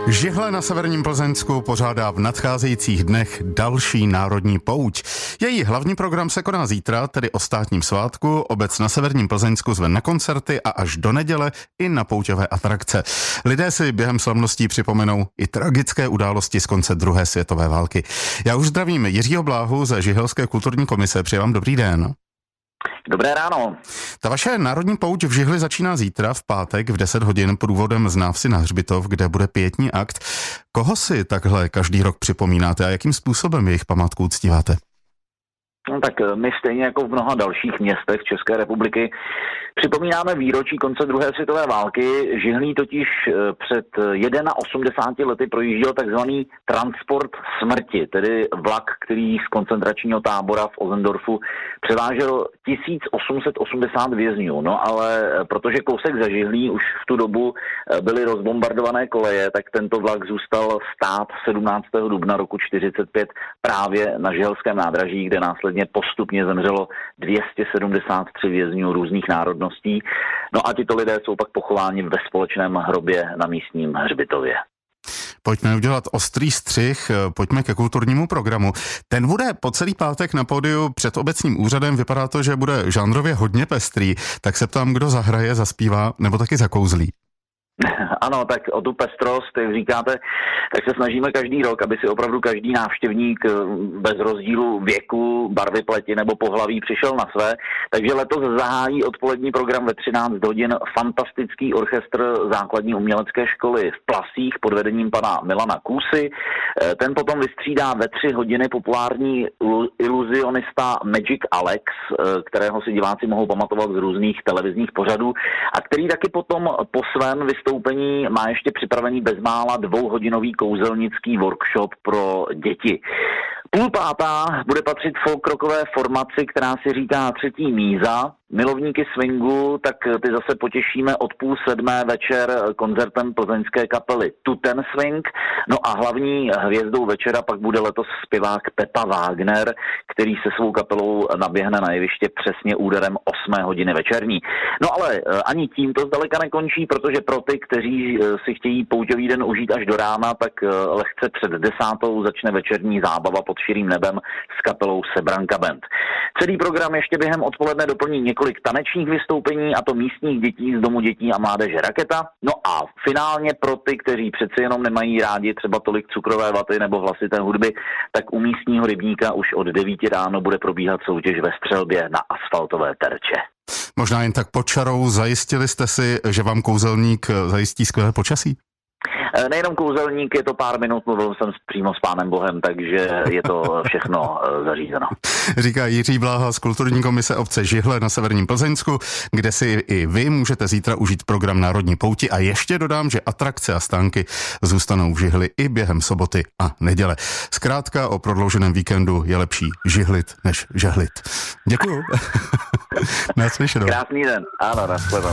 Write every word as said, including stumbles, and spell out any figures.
Žihle na severním Plzeňsku pořádá v nadcházejících dnech další národní pouť. Její hlavní program se koná zítra, tedy o státním svátku. Obec na severním Plzeňsku zve na koncerty a až do neděle i na pouťové atrakce. Lidé si během slavností připomenou i tragické události z konce druhé světové války. Já už zdravím Jiřího Bláhu ze Žihelské kulturní komise. Přeji vám dobrý den. Dobré ráno. Ta vaše národní pouť v Žihli začíná zítra v pátek v deset hodin průvodem z návsi na hřbitov, kde bude pietní akt. Koho si takhle každý rok připomínáte a jakým způsobem jejich památku uctíváte? No tak my stejně jako v mnoha dalších městech České republiky připomínáme výročí konce druhé světové války. Žihlí totiž před osmdesáti jedna lety projížděl takzvaný transport smrti, tedy vlak, který z koncentračního tábora v Ozzendorfu převážel tisíc osm set osmdesát vězňů. No ale protože kousek za Žihlí už v tu dobu byly rozbombardované koleje, tak tento vlak zůstal stát sedmnáctého dubna roku čtyřicet pět právě na Žihelském nádraží, kde následně postupně zemřelo dvě stě sedmdesát tři vězňů různých národností. No a tito lidé jsou pak pochováni ve společném hrobě na místním hřbitově. Pojďme udělat ostrý střih, pojďme ke kulturnímu programu. Ten bude po celý pátek na pódiu před obecním úřadem. Vypadá to, že bude žánrově hodně pestrý. Tak se ptám, kdo zahraje, zaspívá nebo taky zakouzlí. Ano, tak o tu pestrost, jak říkáte, tak se snažíme každý rok, aby si opravdu každý návštěvník bez rozdílu věku, barvy pleti nebo pohlaví přišel na své. Takže letos zahájí odpolední program ve třináct hodin fantastický orchestr základní umělecké školy v Plasích pod vedením pana Milana Kůsy. Ten potom vystřídá ve tři hodiny populární iluzionista Magic Alex, kterého si diváci mohou pamatovat z různých televizních pořadů a který taky potom po svém vystoupení má ještě připravený bezmála dvouhodinový kouzelnický workshop pro děti. Půl pátá bude patřit folkrockové formaci, která si říká Třetí míza. Milovníky swingu, tak ty zase potěšíme od půl sedmé večer koncertem plzeňské kapely Tuten Swing. No a hlavní hvězdou večera pak bude letos zpěvák Pepa Wagner, který se svou kapelou naběhne na jeviště přesně úderem osmé hodiny večerní. No ale ani tím to zdaleka nekončí, protože pro ty, kteří si chtějí pouťový den užít až do rána, tak lehce před desátou začne večerní zábava pod širým nebem s kapelou Sebranka Band. Celý program ještě během odpoledne doplní několik tanečních vystoupení, a to místních dětí z Domu dětí a mládeže Raketa. No a finálně pro ty, kteří přeci jenom nemají rádi třeba tolik cukrové vaty nebo hlasité hudby, tak u místního rybníka už od devíti ráno bude probíhat soutěž ve střelbě na asfaltové terče. Možná jen tak pod čarou, zajistili jste si, že vám kouzelník zajistí skvělé počasí? Nejenom kouzelník, je to pár minut, mluvil jsem přímo s Pánem Bohem, takže je to všechno zařízeno. Říká Jiří Bláha z kulturní komise obce Žihle na severním Plzeňsku, kde si i vy můžete zítra užít program Národní pouti a ještě dodám, že atrakce a stánky zůstanou v Žihli i během soboty a neděle. Zkrátka o prodlouženém víkendu je lepší žihlit než žehlit. Děkuju. Naslyšenou. Krásný den. Ano, nashledanou.